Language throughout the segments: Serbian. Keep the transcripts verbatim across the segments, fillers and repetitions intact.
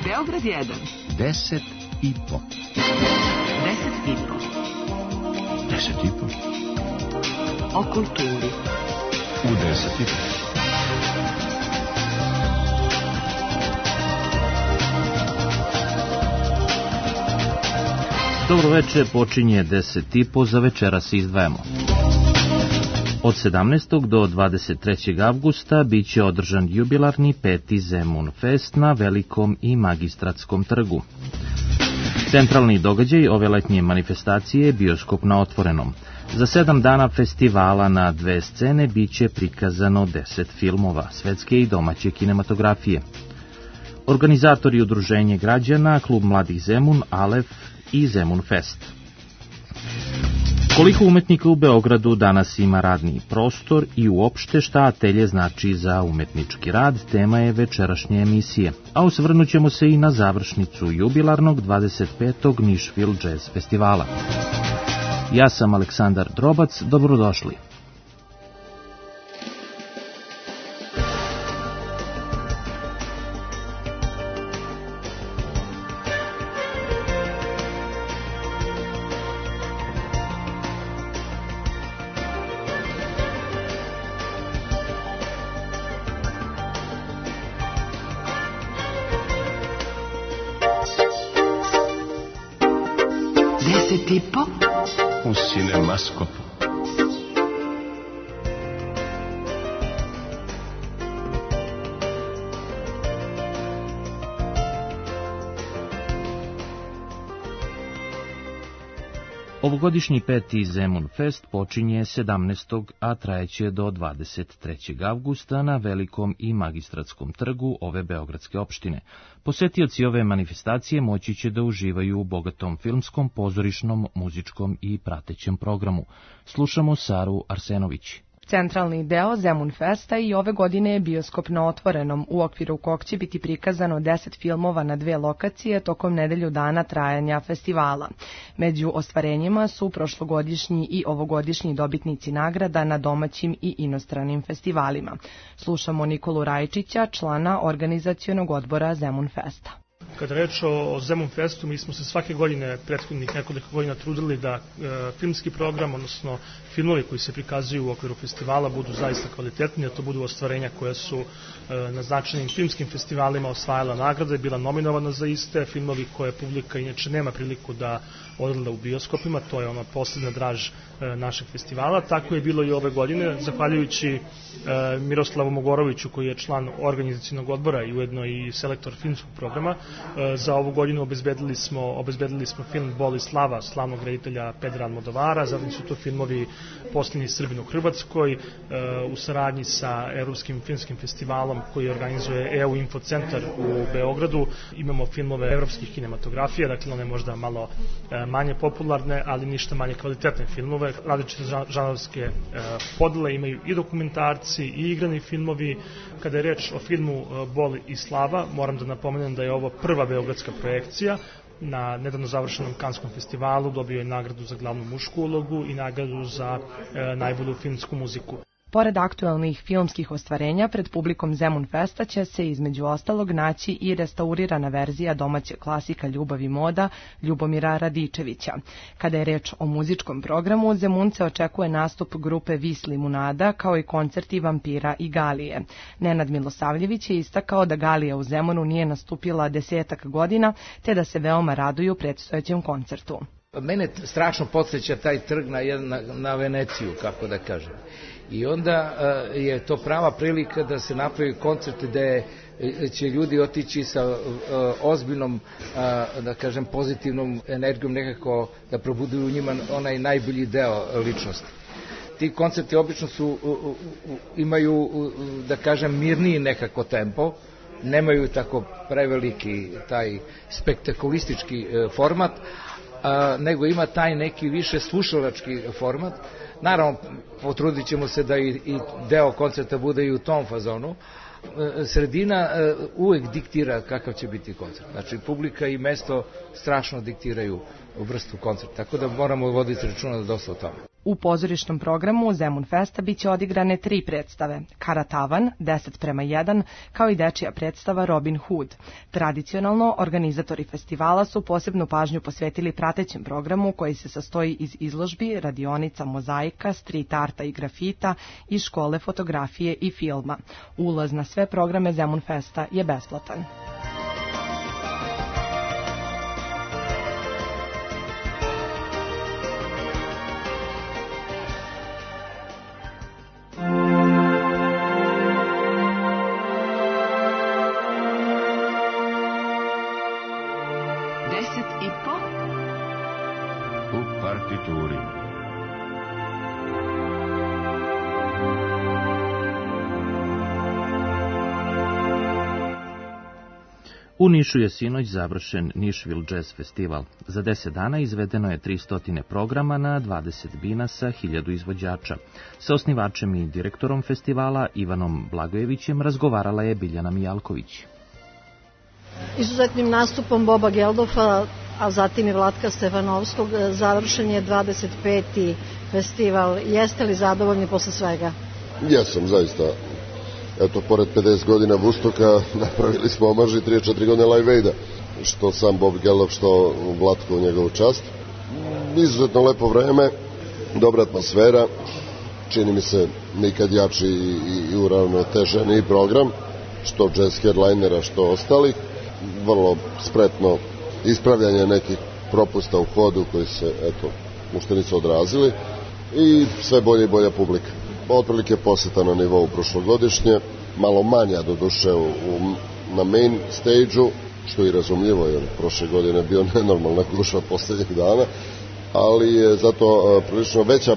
Beograd jedan. Deset i po. Deset i po. Deset i po. O kulturi. U deset i po. Dobro večer, počinje deset i po, za večera se izdvajamo. Od sedamnaestog do dvadeset trećeg avgusta bit će održan jubilarni peti Zemun Fest na Velikom i Magistratskom trgu. Centralni događaj ove letnje manifestacije je bioskop na otvorenom. Za sedam dana festivala na dve scene bit će prikazano deset filmova svetske i domaće kinematografije. Organizatori udruženje građana, Klub mladih Zemun, Alef i Zemun Fest. Koliko umetnika u Beogradu danas ima radni prostor i uopšte šta atelje znači za umetnički rad, tema je večerašnje emisije, a osvrnut ćemo se i na završnicu jubilarnog dvadeset petog Nišvil Jazz festivala. Ja sam Aleksandar Drobac, dobrodošli. Deset i po. U Cinemaskopu. Ovogodišnji peti Zemun Fest počinje sedamnaestog a trajeće do dvadeset trećeg avgusta na Velikom i Magistratskom trgu ove beogradske opštine. Posetioci ove manifestacije moći će da uživaju u bogatom filmskom, pozorišnom, muzičkom i pratećem programu. Slušamo Saru Arsenović. Centralni deo Zemun Festa i ove godine je bioskop na otvorenom, u okviru kog će biti prikazano deset filmova na dve lokacije tokom nedelju dana trajanja festivala. Među ostvarenjima su prošlogodišnji i ovogodišnji dobitnici nagrada na domaćim i inostranim festivalima. Slušamo Nikolu Rajčića, člana organizacionog odbora Zemun Festa. Kada reč o Zemun Festu, mi smo se svake godine, prethodnih nekoliko godina, trudili da e, filmski program, odnosno filmovi koji se prikazuju u okviru festivala, budu zaista kvalitetni, da to budu ostvarenja koja su e, na značajnim filmskim festivalima osvajala nagrade, bila nominovana za iste, filmovi koje publika inače nema priliku da odgleda u bioskopima, to je ona poslednja draž e, našeg festivala. Tako je bilo i ove godine, zahvaljujući e, Miroslavu Mogoroviću, koji je član organizacionog odbora i ujedno i selektor filmskog programa. Za ovu godinu obezbedili smo, obezbedili smo film Bol i slava slavnog reditelja Pedra Almodovara, zatim su to filmovi Posljednji Srbin u Hrvatskoj, u saradnji sa Evropskim filmskim festivalom koji organizuje E U Info centar u Beogradu. Imamo filmove evropskih kinematografija, dakle one možda malo manje popularne, ali ništa manje kvalitetne filmove. Različite žanrovske podele imaju i dokumentarci i igrani filmovi. Kada je reč o filmu Bol i slava, moram da napomenem da je ovo prva beogradska projekcija. Na nedavno završenom Kanskom festivalu dobio je nagradu za glavnu mušku ulogu i nagradu za e, najbolju filmsku muziku. Pored aktuelnih filmskih ostvarenja, pred publikom Zemun Festa će se između ostalog naći i restaurirana verzija domaće klasika Ljubav i moda Ljubomira Radičevića. Kada je reč o muzičkom programu, Zemunce očekuje nastup grupe Vis Limunada, kao i koncerti Vampira i Galije. Nenad Milosavljević je istakao da Galija u Zemunu nije nastupila desetak godina, te da se veoma raduju predstojećem koncertu. Mene strašno podsjeća taj trg na, na, na Veneciju, kako da kažem. I onda uh, je to prava prilika da se napravi koncert gde će ljudi otići sa uh, ozbiljnom, uh, da kažem, pozitivnom energijom, nekako da probuduju u njima onaj najbolji deo ličnosti. Ti koncerti obično su, uh, uh, imaju, uh, da kažem, mirniji nekako tempo, nemaju tako preveliki taj spektakulistički uh, format, uh, nego ima taj neki više slušalački format. Naravno, potrudit ćemo se da i, i deo koncerta bude i u tom fazonu. Sredina uvek diktira kakav će biti koncert. Znači, publika i mesto strašno diktiraju vrstu koncerta, tako da moramo voditi računa da dosta o tome. U pozorišnom programu Zemun Festa biće odigrane tri predstave, Karatavan, deset prema jedan, kao i dečija predstava Robin Hood. Tradicionalno, organizatori festivala su posebnu pažnju posvetili pratećem programu koji se sastoji iz izložbi, radionica, mozaika, street arta i grafita iz škole fotografije i filma. Ulaz na sve programe Zemun Festa je besplatan. U Nišu je sinoć završen Nišvil Jazz Festival. Za deset dana izvedeno je tristo programa na dvadeset bina sa hiljadu izvođača. Sa osnivačem i direktorom festivala Ivanom Blagojevićem razgovarala je Biljana Mijalković. Izuzetnim nastupom Boba Geldofa, a zatim i Vlatka Stefanovskog, završen je dvadeset peti festival. Jeste li zadovoljni posle svega? Jesam, zaista. Eto, pored pedeset godina Vustoka napravili smo omaž i trideset četiri godine Live Aida, što sam Bob Geldof, što Vlatko u njegovu čast. Izuzetno lepo vreme, dobra atmosfera, čini mi se nikad jači i, i uravnoteženiji program, što jazz headlinera, što ostalih. Vrlo spretno ispravljanje nekih propusta u hodu koji se, eto, ušte nisu odrazili i sve bolje i bolja publika. Otprilike poseta na nivou prošlogodišnje, malo manja do duše u, u, na main stage-u, što je i razumljivo jer prošle godine je bio nenormalna gužva poslednjih dana, ali je zato a, prilično veća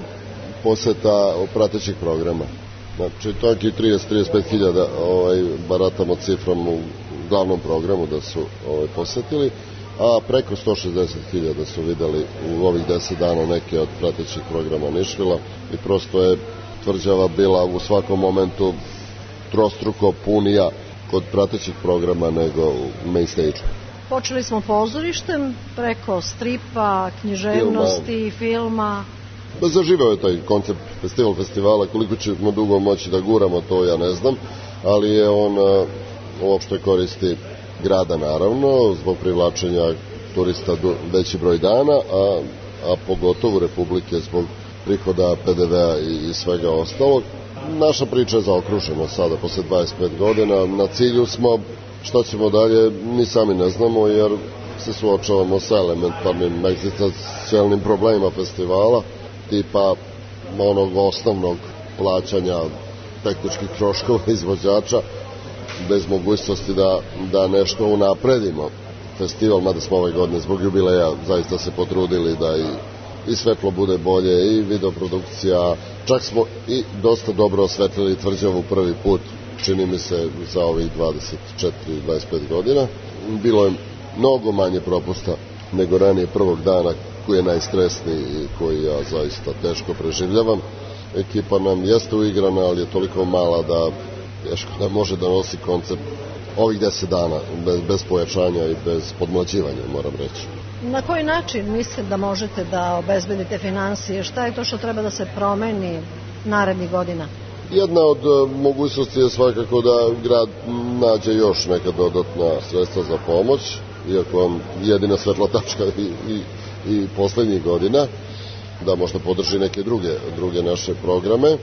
poseta pratećih programa. Znači, to je trideset do trideset pet hiljada ovaj, baratamo cifrom u glavnom programu da su ovaj, posetili, a preko sto šezdeset hiljada su videli u ovih deset dana neke od pratećih programa Nišvila i prosto je tvrđava bila u svakom momentu trostruko punija kod pratećih programa nego u main stage-u. Počeli smo pozorištem, preko stripa, književnosti, filma. filma. Zaživao je taj koncept festival festivala, koliko ćemo dugo moći da guramo, to ja ne znam, ali je on uh, uopšte koristi grada naravno, zbog privlačenja turista veći broj dana, a, a pogotovo Republike zbog prihoda P D V-a i, i svega ostalog. Naša priča je zaokružena sada, posle dvadeset pet godina. Na cilju smo, šta ćemo dalje, mi sami ne znamo, jer se suočavamo sa elementarnim egzistencijalnim problemima festivala, tipa onog osnovnog plaćanja tehničkih troškova izvođača, bez mogućnosti da, da nešto unapredimo festival, mada smo ove godine zbog jubileja zaista se potrudili da i i svetlo bude bolje i videoprodukcija, čak smo i dosta dobro osvetlili tvrđavu prvi put, čini mi se za ovih dvadeset četiri do dvadeset pet godina. Bilo je mnogo manje propusta nego ranije prvog dana, koji je najstresniji i koji ja zaista teško preživljavam. Ekipa nam jeste uigrana, ali je toliko mala da teško da može da nosi koncept ovih deset dana bez, bez pojačanja i bez podmlađivanja, moram reći. Na koji način mislite da možete da obezbedite finansije? Šta je to što treba da se promeni narednih godina? Jedna od mogućnosti je svakako da grad nađe još neka dodatna sredstva za pomoć, iako jedina svetla tačka i, i, i poslednjih godina, da možda podrži neke druge, druge naše programe.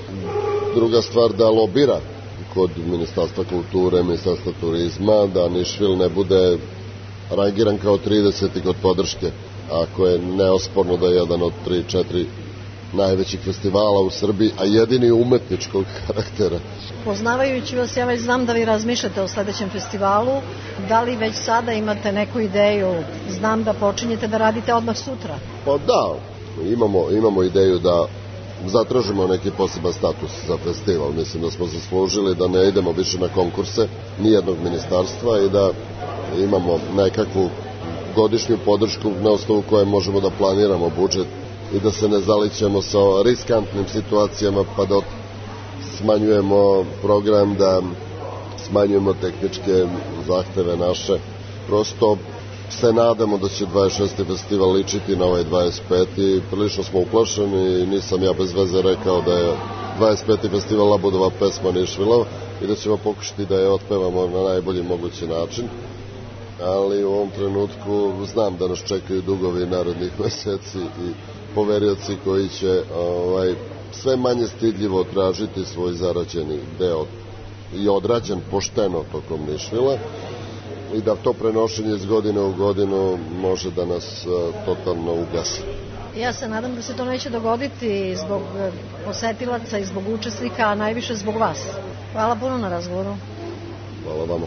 Druga stvar, da lobira kod Ministarstva kulture, Ministarstva turizma, da Nišvil ne bude rangiran kao trideseti kod podrške, ako je neosporno da je jedan od tri četiri najvećih festivala u Srbiji, a jedini umetničkog karaktera. Poznavajući vas, ja već znam da vi razmišljate o sledećem festivalu. Da li već sada imate neku ideju? Znam da počinjete da radite odmah sutra. Pa da, imamo, imamo ideju da zatražimo neki poseban status za festival. Mislim da smo zaslužili da ne idemo više na konkurse nijednog ministarstva i da imamo nekakvu godišnju podršku na osnovu koje možemo da planiramo budžet i da se ne zalićemo sa riskantnim situacijama pa da smanjujemo program, da smanjujemo tehničke zahteve naše. Prosto se nadamo da će dvadeset šesti festival ličiti na ovaj dvadeset peti Prilično smo uplašeni i nisam ja bez veze rekao da je dvadeset peti festival Labudova pesma Nišvilov i da ćemo pokušati da je otpevamo na najbolji mogući način. Ali u ovom trenutku znam da nas čekaju dugovi narednih meseci i poverioci koji će ovaj, sve manje stidljivo tražiti svoj zarađeni deo i odrađen pošteno tokom Nišvila i da to prenošenje iz godine u godinu može da nas uh, totalno ugasi. Ja se nadam da se to neće dogoditi zbog posetilaca i zbog učesnika, a najviše zbog vas. Hvala puno na razgovoru. Hvala vama.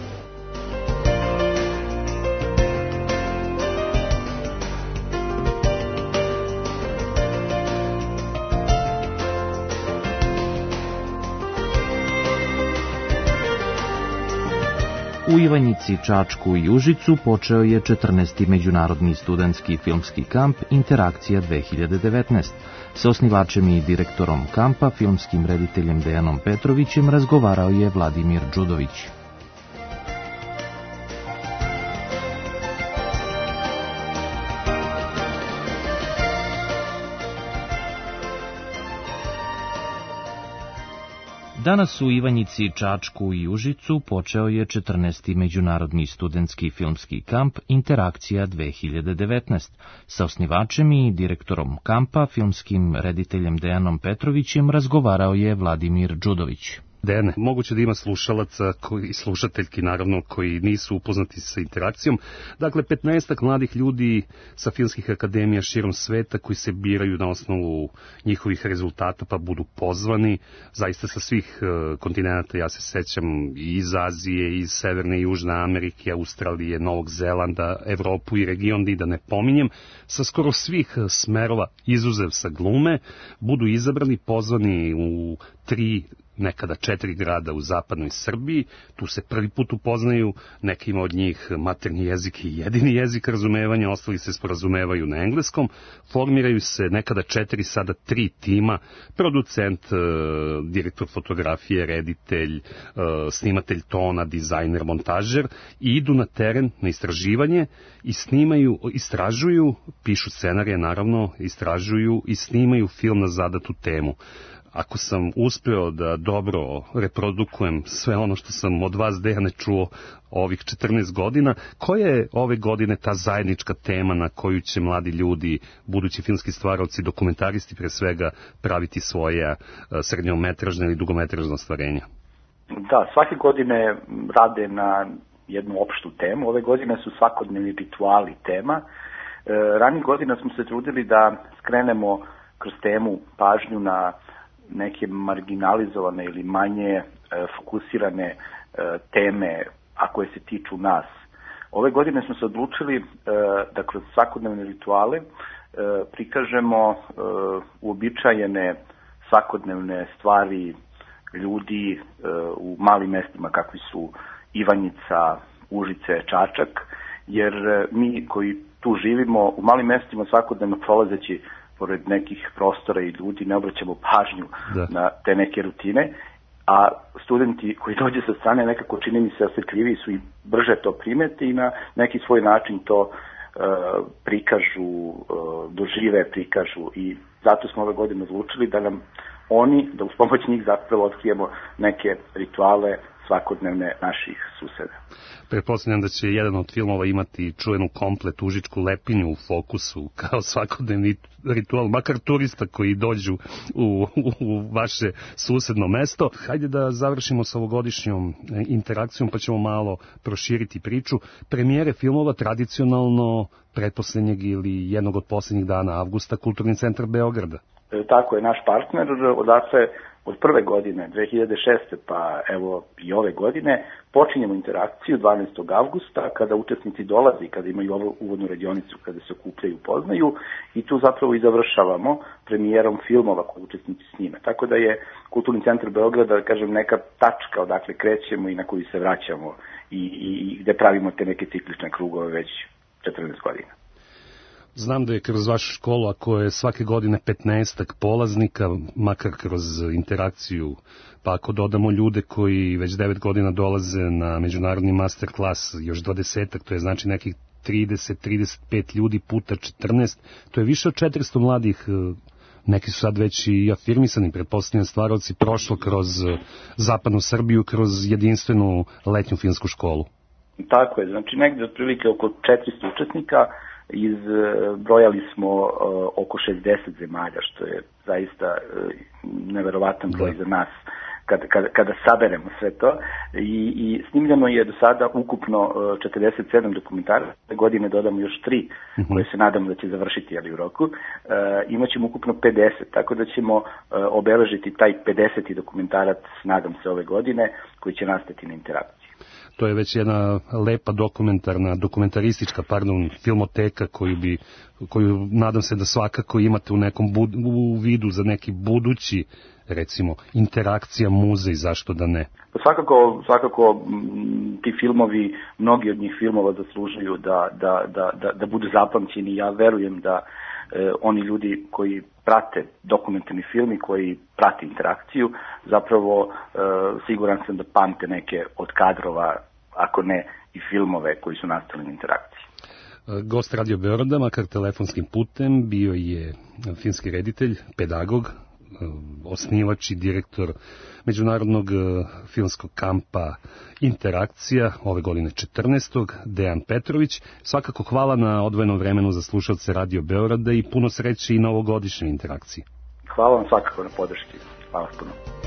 U Ivanjici, Čačku i Užicu počeo je četrnaesti Međunarodni studentski filmski kamp Interakcija dve hiljade devetnaest. Sa osnivačem i direktorom kampa, filmskim rediteljem Dejanom Petrovićem, razgovarao je Vladimir Đudović. Danas u Ivanjici, Čačku i Užicu počeo je četrnaesti Međunarodni studentski filmski kamp Interakcija dve hiljade devetnaest. Sa osnivačem i direktorom kampa, filmskim rediteljem Dejanom Petrovićem, razgovarao je Vladimir Đudović. Dejane, moguće da ima slušalaca koji, i slušateljki naravno koji nisu upoznati sa interakcijom. Dakle, petnaestak mladih ljudi sa filmskih akademija širom sveta koji se biraju na osnovu njihovih rezultata pa budu pozvani zaista sa svih uh, kontinenta. Ja se sećam i iz Azije, iz Severne i Južne Amerike, Australije, Novog Zelanda, Evropu i region, i da ne pominjem, sa skoro svih smerova, izuzev sa glume, budu izabrani, pozvani u tri nekada četiri grada u zapadnoj Srbiji. Tu se prvi put upoznaju, nekima od njih maternji jezik i jedini jezik razumevanja, ostali se sporazumevaju na engleskom. Formiraju se nekada četiri, sada tri tima, producent, direktor fotografije, reditelj, snimatelj tona, dizajner, montažer, i idu na teren, na istraživanje i snimaju, istražuju, pišu scenarije naravno, istražuju i snimaju film na zadatu temu. Ako sam uspeo da dobro reprodukujem sve ono što sam od vas, Dejane, čuo ovih četrnaest godina, koja je ove godine ta zajednička tema na koju će mladi ljudi, budući filmski stvaravci, dokumentaristi pre svega, praviti svoje srednjometražne ili dugometražne ostvarenja? Da, svake godine rade na jednu opštu temu. Ove godine su svakodnevni rituali tema. E, ranijih godina smo se trudili da skrenemo kroz temu pažnju na neke marginalizovane ili manje e, fokusirane e, teme, a koje se tiču nas. Ove godine smo se odlučili e, da kroz svakodnevne rituale e, prikažemo e, uobičajene svakodnevne stvari ljudi e, u malim mestima kakvi su Ivanjica, Užice, Čačak, jer e, mi koji tu živimo u malim mestima svakodnevno prolazeći pored nekih prostora i ljudi ne obraćamo pažnju da. na te neke rutine, a studenti koji dođe sa strane nekako čini mi se osjetljiviji su i brže to primeti i na neki svoj način to uh, prikažu, uh, dožive, prikažu, i zato smo ove godine odlučili da nam oni, da uz pomoć njih zapravo otkrijemo neke rituale svakodnevne naših suseda. Pretpostavljam da će jedan od filmova imati čuvenu komplet užičku lepinju u fokusu kao svakodnevni ritual, makar turista koji dođu u, u, u vaše susedno mesto. Hajde da završimo sa ovogodišnjom interakcijom pa ćemo malo proširiti priču. Premijere filmova tradicionalno pretposlednjeg ili jednog od poslednjih dana avgusta Kulturni centar Beograda. E, tako je, naš partner, odatle od prve godine, dve hiljade šeste, pa evo i ove godine, počinjemo interakciju dvanaestog avgusta, kada učesnici dolazi, kada imaju ovu uvodnu radionicu, kada se okupljaju, poznaju, i tu zapravo i završavamo premijerom filmova koje učesnici snime. Tako da je Kulturni centar Beograda, da kažem, neka tačka odakle krećemo i na koju se vraćamo i, i, i gde pravimo te neke ciklične krugove već četrnaest godina. Znam da je kroz vašu školu, ako je svake godine petnaestak polaznika, makar kroz interakciju, pa ako dodamo ljude koji već devet godina dolaze na međunarodni master klas, još dvadesetak, to je znači nekih trideset do trideset pet ljudi puta četrnaest, to je više od četiristo mladih, neki su sad već i afirmisani, pretpostavljeni stvaraoci, prošlo kroz zapadnu Srbiju, kroz jedinstvenu letnju filmsku školu. Tako je, znači negde otprilike oko četiristo učesnika, izbrojali smo uh, oko šezdeset zemalja, što je zaista uh, neverovatan broj za nas kada, kada, kada saberemo sve to. I, i snimljeno je do sada ukupno uh, četrdeset sedam dokumentaraca, godine dodamo još tri uh-huh. koje se nadamo da će završiti ali u roku. Uh, imaćemo ukupno pedeset, tako da ćemo uh, obeležiti taj pedeseti dokumentarac, nadam se, ove godine, koji će nastati na interakciji. To je već jedna lepa dokumentarna, dokumentaristička, pardon, filmoteka koju bi, koju nadam se da svakako imate u nekom bud, u vidu za neki budući, recimo, interakcija, muzej, zašto da ne? Svakako, svakako ti filmovi, mnogi od njih filmova zaslužuju da, da, da, da, da budu zapamćeni. Ja verujem da e, oni ljudi koji prate dokumentarni film i koji prate interakciju, zapravo e, siguran sam da pamte neke od kadrova, ako ne i filmove koji su nastali na interakciji. Gost Radio Beograda, makar telefonskim putem, bio je filmski reditelj, pedagog, osnivač i direktor međunarodnog filmskog kampa Interakcija, ove godine četrnaestog Dejan Petrović. Svakako hvala na odvojenom vremenu za slušalce Radio Beograda i puno sreće i na ovogodišnjoj interakciji. Hvala vam svakako na podrški. Hvala puno.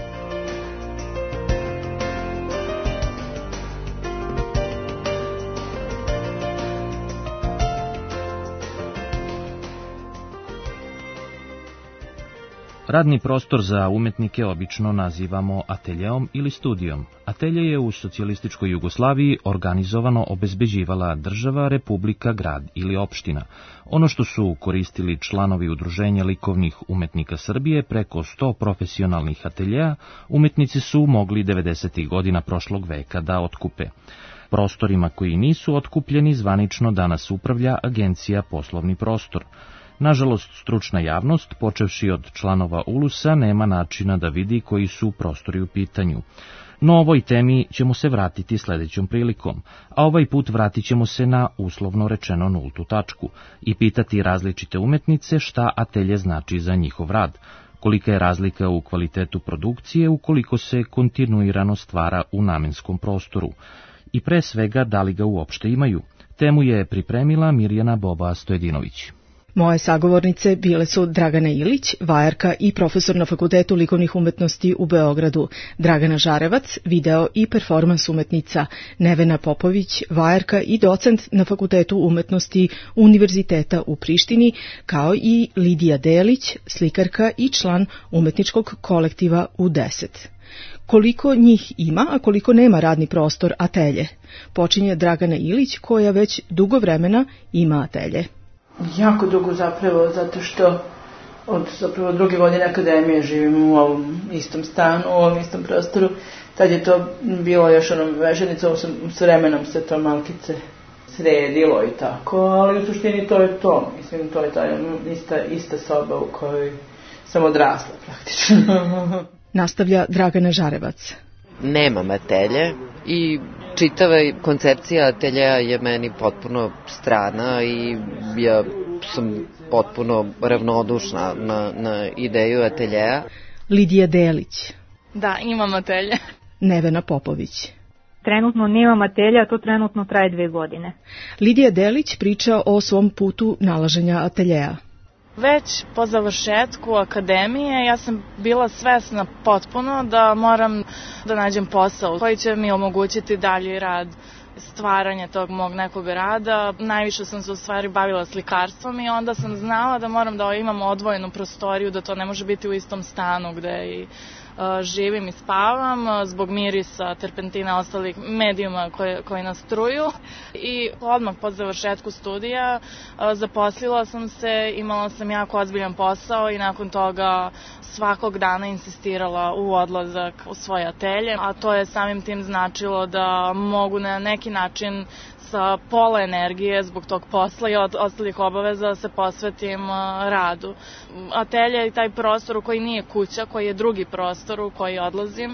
Radni prostor za umetnike obično nazivamo ateljeom ili studijom. Atelje je u socijalističkoj Jugoslaviji organizovano obezbeđivala država, republika, grad ili opština. Ono što su koristili članovi Udruženja likovnih umetnika Srbije preko sto profesionalnih ateljeja, umetnici su mogli devedesetih godina prošlog veka da otkupe. Prostorima koji nisu otkupljeni zvanično danas upravlja Agencija Poslovni prostor. Nažalost, stručna javnost, počevši od članova Ulusa, nema načina da vidi koji su prostori u pitanju. No ovoj temi ćemo se vratiti sledećom prilikom, a ovaj put vratit ćemo se na uslovno rečeno nultu tačku i pitati različite umetnice šta atelje znači za njihov rad, kolika je razlika u kvalitetu produkcije ukoliko se kontinuirano stvara u namenskom prostoru i pre svega da li ga uopšte imaju. Temu je pripremila Mirjana Boba Stojedinović. Moje sagovornice bile su Dragana Ilić, vajarka i profesor na Fakultetu likovnih umetnosti u Beogradu, Dragana Žarevac, video i performans umetnica, Nevena Popović, vajarka i docent na Fakultetu umetnosti Univerziteta u Prištini, kao i Lidija Delić, slikarka i član umetničkog kolektiva U deset. Koliko njih ima, a koliko nema radni prostor atelje? Počinje Dragana Ilić, koja već dugo vremena ima atelje. Jako dugo zapravo, zato što od zapravo druge godine akademije živim u ovom istom stanu, u ovom istom prostoru. Tad je to bilo još onom veženicom, s vremenom se to malkice sredilo i tako, ali u suštini to je to. Mislim, to je ta ista, ista soba u kojoj sam odrasla praktično. Nastavlja Dragana Žarevac. Nemam atelje i čitava koncepcija ateljeja je meni potpuno strana i ja sam potpuno ravnodušna na, na ideju ateljeja. Lidija Delić. Da, imam atelje. Nevena Popović. Trenutno nemam atelja, a to trenutno traje dve godine. Lidija Delić priča o svom putu nalaženja ateljeja. Već po završetku akademije ja sam bila svesna potpuno da moram da nađem posao koji će mi omogućiti dalji rad, stvaranje tog mog nekog rada. Najviše sam se u stvari bavila slikarstvom i onda sam znala da moram da imam odvojenu prostoriju, da to ne može biti u istom stanu gde i živim i spavam zbog mirisa, terpentina, ostalih medijuma koje, koji nas truju. I odmah po završetku studija zaposlila sam se, imala sam jako ozbiljan posao i nakon toga svakog dana insistirala u odlazak u svoje atelje, a to je samim tim značilo da mogu na neki način sa pola energije zbog tog posla i od ostalih obaveza da se posvetim radu. Atelje je taj prostor u koji nije kuća, koji je drugi prostor u koji odlazim,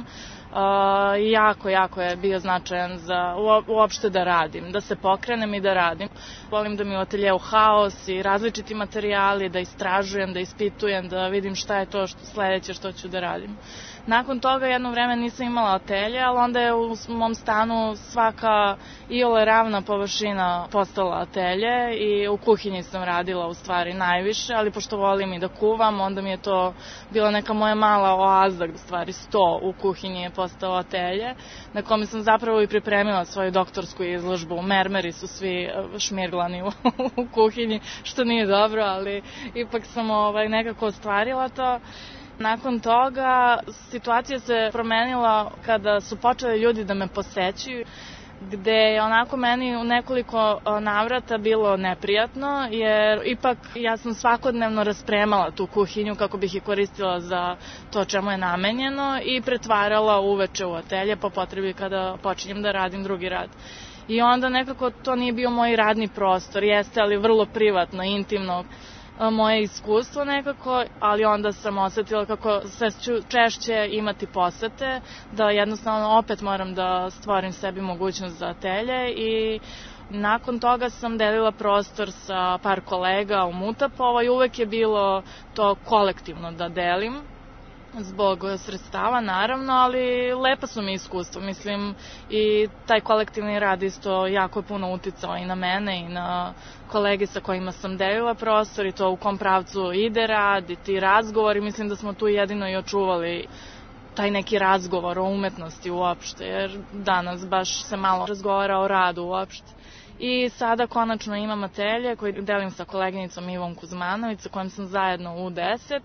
jako, jako je bio značajan za uopšte da radim, da se pokrenem i da radim. Volim da mi u ateljeu haos i različiti materijali, da istražujem, da ispitujem, da vidim šta je to što, sledeće što ću da radim. Nakon toga jedno vreme nisam imala atelje, ali onda je u mom stanu svaka iole ravna površina postala atelje i u kuhinji sam radila u stvari najviše, ali pošto volim i da kuvam, onda mi je to bila neka moja mala oaza, u stvari sto u kuhinji je postao atelje, na kome sam zapravo i pripremila svoju doktorsku izložbu. Mermeri su svi šmirglani u, u kuhinji, što nije dobro, ali ipak sam ovaj, nekako ostvarila to. Nakon toga situacija se promenila kada su počeli ljudi da me posećuju, gde je onako meni u nekoliko navrata bilo neprijatno, jer ipak ja sam svakodnevno raspremala tu kuhinju kako bih je koristila za to čemu je namenjeno i pretvarala uveče u atelje po potrebi kada počinjem da radim drugi rad. I onda nekako to nije bio moj radni prostor, jeste, ali vrlo privatno, intimno, moje iskustvo nekako, ali onda sam osetila kako sve ću češće imati posete, da jednostavno opet moram da stvorim sebi mogućnost za atelje i nakon toga sam delila prostor sa par kolega u Mutapovo i uvek je bilo to kolektivno da delim, zbog sredstava naravno, ali lepa su mi iskustva, mislim, i taj kolektivni rad isto jako je puno uticao i na mene i na kolege sa kojima sam delila prostor i to u kom pravcu ide rad i ti razgovori, mislim da smo tu jedino i očuvali taj neki razgovor o umetnosti uopšte, jer danas baš se malo razgovara o radu uopšte. I sada konačno imam atelje koji delim sa koleginicom Ivom Kuzmanović, sa kojom sam zajedno u deset,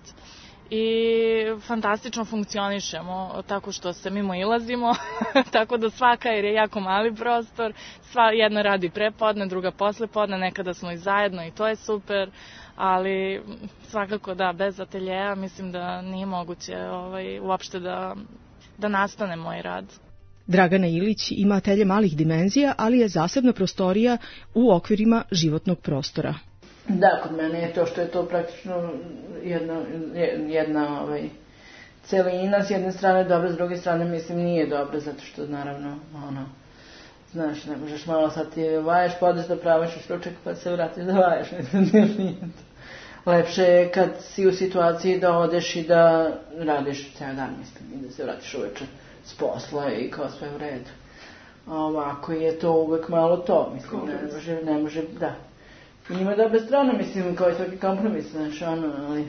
i fantastično funkcionišemo tako što se mimo ilazimo, tako da svaka, jer je jako mali prostor, sva jedna radi prepodne, druga posle podne, nekada smo i zajedno i to je super, ali svakako da, bez ateljeja mislim da nije moguće ovaj, uopšte da, da nastane moj rad. Dragana Ilić ima atelje malih dimenzija, ali je zasebna prostorija u okvirima životnog prostora. Da, kod mene je to što je to praktično jedna, jedna ovaj, celina, s jedne strane dobra, s druge strane mislim nije dobra, zato što naravno, ono, znaš, ne možeš malo sad ti vaješ, pa odeš da pravaš ručak, pa se vratiš da vaješ, nije to. Lepše je kad si u situaciji da odeš i da radiš ceo dan, mislim, i da se vratiš uveče s posla i kao sve u redu. Ovako je to uvek malo to, mislim, ne može, ne može, da. Ima dobre strane, mislim, kao i svaki kompromis, znaš, ono, ali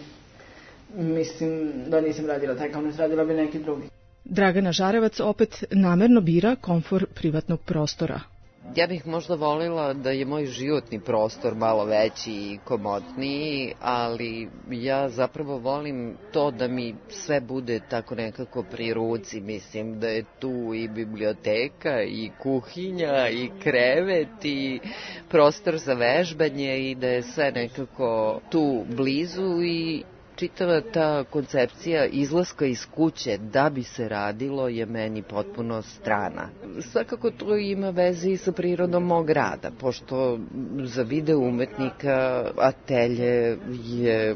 mislim da nisam radila taj kompromis, radila bi neki drugi. Dragana Žarevac opet namerno bira komfor privatnog prostora. Ja bih možda volila da je moj životni prostor malo veći i komotniji, ali ja zapravo volim to da mi sve bude tako nekako pri ruci. Mislim da je tu i biblioteka, i kuhinja, i krevet, i prostor za vežbanje i da je sve nekako tu blizu i čitava ta koncepcija izlaska iz kuće da bi se radilo je meni potpuno strana. Svakako to ima veze i sa prirodom mog rada, pošto za video umetnika atelje je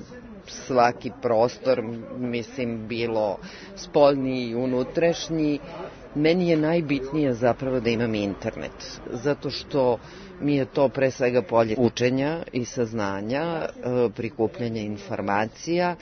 svaki prostor, mislim, bilo spoljni i unutrašnji. Meni je najbitnije zapravo da imam internet, zato što mi je to pre svega polje učenja i saznanja, prikupljanja informacija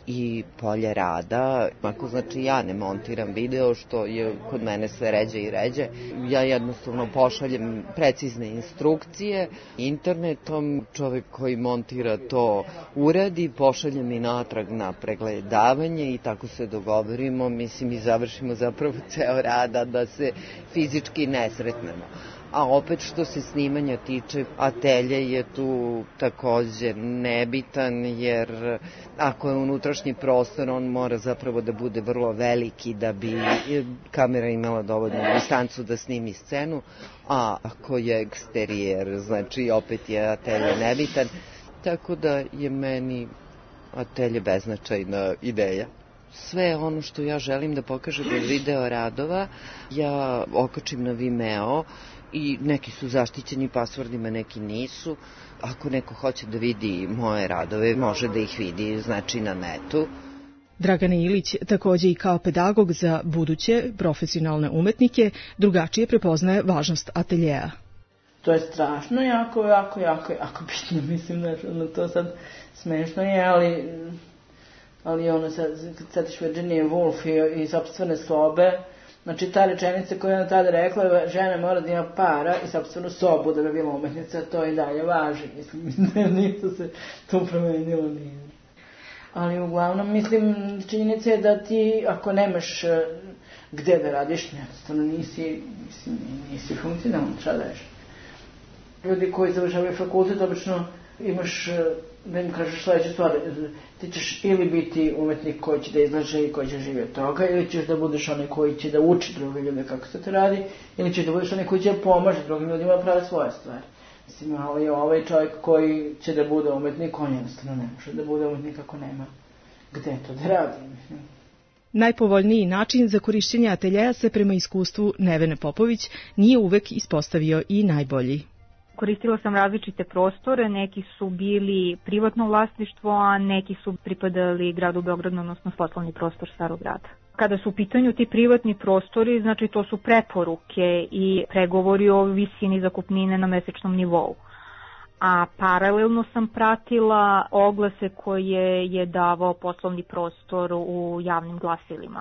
i polje rada. Ako znači ja ne montiram video, što je kod mene sve ređe i ređe, ja jednostavno pošaljem precizne instrukcije internetom, čovjek koji montira to uradi, pošalje mi natrag na pregledavanje i tako se dogovorimo, mislim i završimo zapravo ceo rada da se fizički ne sretnemo. A opet što se snimanja tiče, atelje je tu takođe nebitan, jer ako je unutrašnji prostor, on mora zapravo da bude vrlo veliki da bi kamera imala dovoljnu distancu da snimi scenu, a ako je eksterijer, znači opet je atelje nebitan, tako da je meni atelje beznačajna ideja. Sve ono što ja želim da pokažem od video radova, ja okačim na Vimeo i neki su zaštićeni pasvordima, neki nisu. Ako neko hoće da vidi moje radove, može da ih vidi, znači na netu. Dragana Ilić takođe i kao pedagog za buduće profesionalne umetnike drugačije prepoznaje važnost ateljeja. To je strašno, jako, jako, jako, jako bitno, mislim da ono, to sad smešno je, ali, ali ono, sad, kad setiš Virginia Woolf i, i sopstvene sobe, znači ta rečenica koju je ona tada rekla, žena mora da ima para i sopstvenu sobu da bi bila umetnica, to i dalje važi, mislim, mislim, nisu se to promenilo, nije. Ali uglavnom, mislim, činjenica je da ti, ako nemaš gde da radiš, jednostavno nisi, mislim, nisi funkcionalno, šta daješ. Ljudi koji završavaju fakultet, obično imaš, da im kažeš sledeću stvar, ti ćeš ili biti umetnik koji će da izlaže i koji će živjeti od toga, ili ćeš da budeš onaj koji će da uči druge ljude kako se to radi, ili ćeš da budeš onaj koji će da pomaže drugim ljudima da prave svoje stvari. Mislim, ali ovaj čovjek koji će da bude umetnik, on jednostavno ne može da bude umetnik ako nema gde to da radi. Najpovoljniji način za korišćenje ateljeja se prema iskustvu Nevene Popović nije uvek ispostavio i najbolji. Koristila sam različite prostore, neki su bili privatno vlasništvo, a neki su pripadali gradu Beogradu, odnosno poslovni prostor Starog grada. Kada su u pitanju ti privatni prostori, znači to su preporuke i pregovori o visini zakupnine na mesečnom nivou. A paralelno sam pratila oglase koje je davao poslovni prostor u javnim glasilima.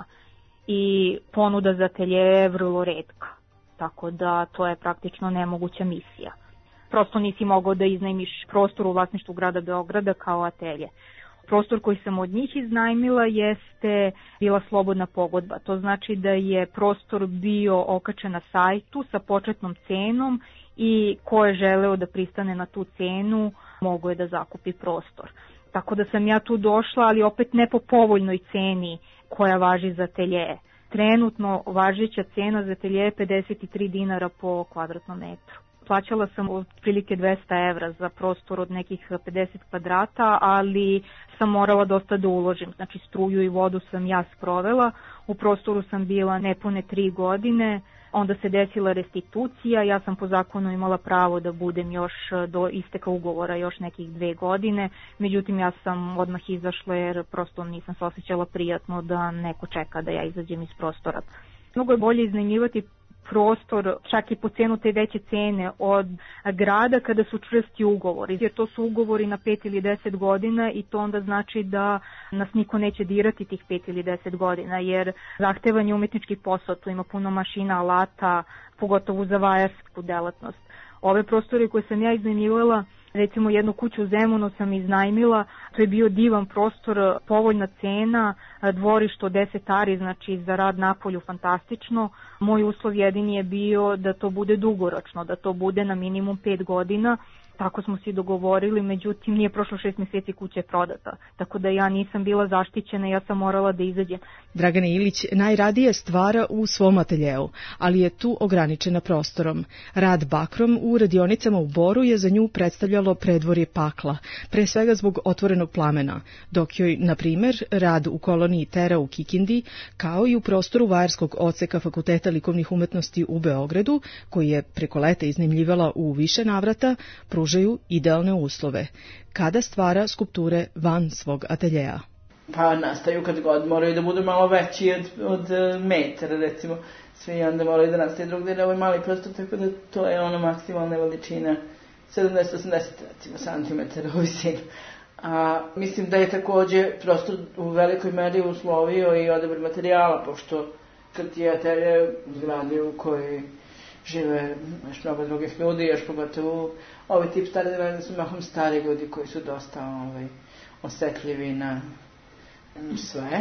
I ponuda za atelje je vrlo retka, tako da to je praktično nemoguća misija. Prosto nisi mogao da iznajmiš prostor u vlasništvu grada Beograda kao atelje. Prostor koji sam od njih iznajmila jeste bila slobodna pogodba. To znači da je prostor bio okačen na sajtu sa početnom cenom i ko je želeo da pristane na tu cenu mogao je da zakupi prostor. Tako da sam ja tu došla, ali opet ne po povoljnoj ceni koja važi za atelje. Trenutno važeća cena za atelje je pedeset tri dinara po kvadratnom metru. Plaćala sam otprilike dvesta evra za prostor od nekih pedeset kvadrata, ali sam morala dosta da uložim. Znači struju i vodu sam ja sprovela, u prostoru sam bila nepune tri godine, onda se desila restitucija, ja sam po zakonu imala pravo da budem još do isteka ugovora još nekih dve godine, međutim ja sam odmah izašla jer prosto nisam se osjećala prijatno da neko čeka da ja izađem iz prostora. Mnogo je bolje iznajmljivati prostor čak i po cenu te veće cene od grada kada su čvrsti ugovori, jer to su ugovori na pet ili deset godina i to onda znači da nas niko neće dirati tih pet ili deset godina, jer zahtevan je umetnički posao, tu ima puno mašina, alata, pogotovo za vajarsku delatnost. Ove prostore koje sam ja iznajmljivala, recimo jednu kuću u Zemunu sam iznajmila, to je bio divan prostor, povoljna cena, dvorište od deset ari, znači za rad napolju fantastično. Moj uslov jedini je bio da to bude dugoročno, da to bude na minimum pet godina. Tako smo se dogovorili, međutim nije prošlo šest mjeseci, kuća je prodata. Tako da ja nisam bila zaštićena, ja sam morala da izađem. Dragana Ilić najradije stvara u svom ateljeu, ali je tu ograničena prostorom. Rad bakrom u radionicama u Boru je za nju predstavljalo predvorje pakla, pre svega zbog otvorenog plamena, dok joj, na primer, rad u koloniji Tera u Kikindi, kao i u prostoru vajarskog odseka Fakulteta likovnih umetnosti u Beogradu, koji je preko leta iznajmljivala u više navrata, pružaju idealne uslove. Kada stvara skulpture van svog ateljeja? Pa nastaju kad god moraju da budu malo veći od, od metara, recimo. Svi onda moraju da nastaju drugdje, jer ovo je mali prostor, tako da to je ono maksimalna veličina sedamdeset do osamdeset recimo, santimetara u visinu. A mislim da je takođe prostor u velikoj meri uslovio i odabir materijala, pošto kad je atelje zgrade u kojoj žive još mnogo drugih ljudi, još pogotovo ovaj tip stari zgrade su mahom stari ljudi koji su dosta ovaj, osetljivi na sve.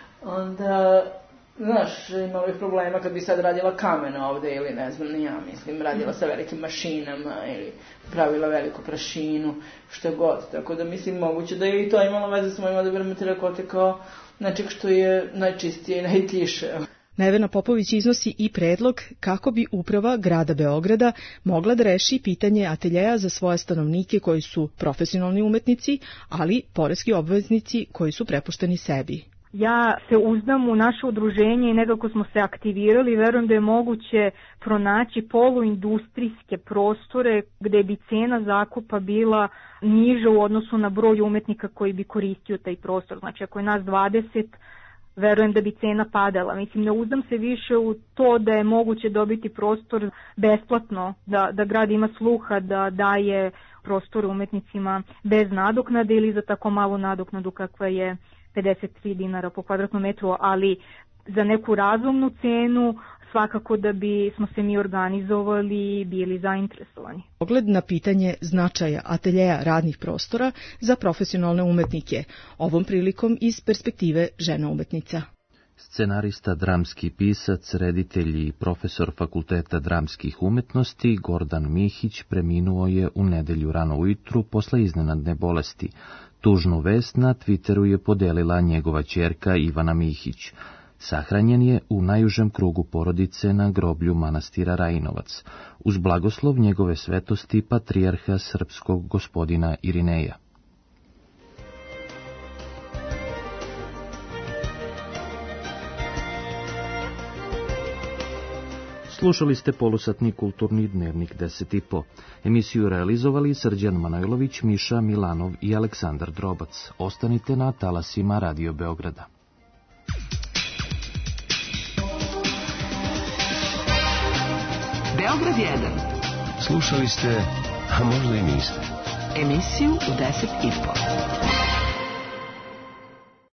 Onda, znaš, imala bih problema kad bi sad radila kamen ovde ili ne znam, ja mislim, radila sa velikim mašinama ili pravila veliku prašinu, što god. Tako da mislim moguće da je i to imalo veze sa mojim odabirom materijala kote kao nečeg što je najčistije i najtiše. Nevena Popović iznosi i predlog kako bi uprava grada Beograda mogla da reši pitanje ateljeja za svoje stanovnike koji su profesionalni umetnici, ali poreski obveznici koji su prepušteni sebi. Ja se uzdam u naše udruženje i nekako smo se aktivirali, verujem da je moguće pronaći poluindustrijske prostore gde bi cena zakupa bila niža u odnosu na broj umetnika koji bi koristio taj prostor. Znači ako je nas dvadeset, verujem da bi cena padala. Mislim, ne uzdam se više u to da je moguće dobiti prostor besplatno, da, da grad ima sluha da daje prostore umetnicima bez nadoknade ili za tako malu nadoknadu kakva je pedeset tri dinara po kvadratnom metru, ali za neku razumnu cenu svakako da bi smo se mi organizovali i bili zainteresovani. Pogled na pitanje značaja ateljeja radnih prostora za profesionalne umetnike, ovom prilikom iz perspektive žena umetnica. Scenarista, dramski pisac, reditelj i profesor Fakulteta dramskih umetnosti Gordan Mihić preminuo je u nedelju rano ujutru posle iznenadne bolesti. Tužnu vest na Twitteru je podelila njegova ćerka Ivana Mihić. Sahranjen je u najužem krugu porodice na groblju manastira Rajinovac, uz blagoslov njegove svetosti patrijarha srpskog gospodina Irineja. Slušali ste polusatni kulturni dnevnik deset i po. Emisiju realizovali Srđan Manojlović, Miša Milanov i Aleksandar Drobac. Ostanite na talasima Radio Beograda. Beograd jedan. Slušali ste, a možda i niste. Emisiju u deset i po.